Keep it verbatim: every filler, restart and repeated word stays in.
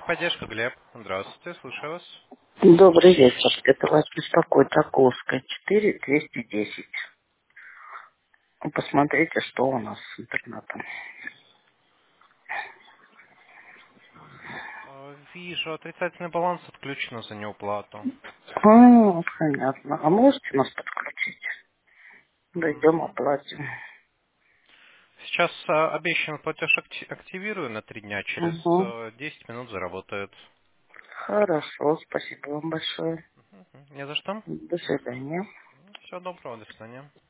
Техподдержка, Глеб. Здравствуйте, слушаю вас. Добрый вечер. Это вас беспокоит Околская, четыре двести десять. Посмотрите, что у нас с интернетом. Э, Вижу, отрицательный баланс отключен за неуплату. А, понятно. А можете нас подключить? Дойдем, Мгм. оплатим. Сейчас э, обещанный платеж акти- активирую на три дня, через Угу. э, десять минут заработает. Хорошо, спасибо вам большое. Мгм. Не за что. До свидания. Всего доброго, до свидания.